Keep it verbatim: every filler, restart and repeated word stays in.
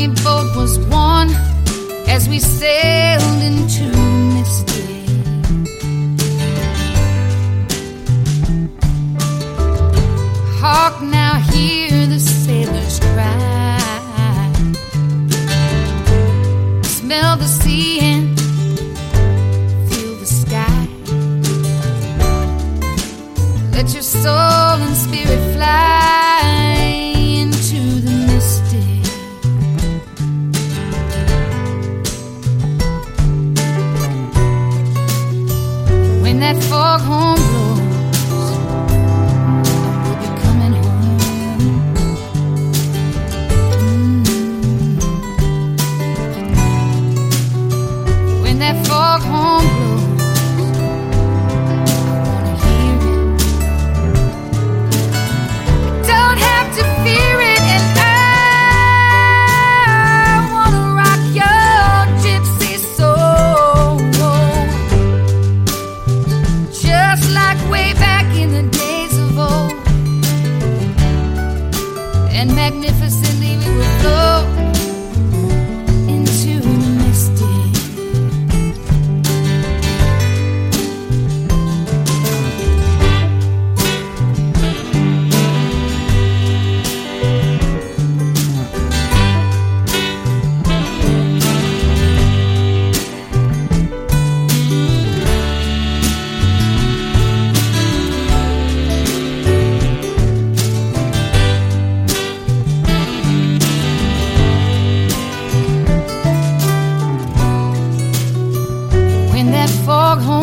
tiny boat was one as we sailed into misty. Hark now, hear the sailors cry. Smell the sea and feel the sky. Let your soul and spirit fly into the misty. When that foghorn blows, we'll be coming home. Mm. When that foghorn blows, I wanna hear it. Don't have to fear it, and I wanna rock your gypsy soul. Just like way back in the days of old. And magnificently we will float into the misty. When that foghorn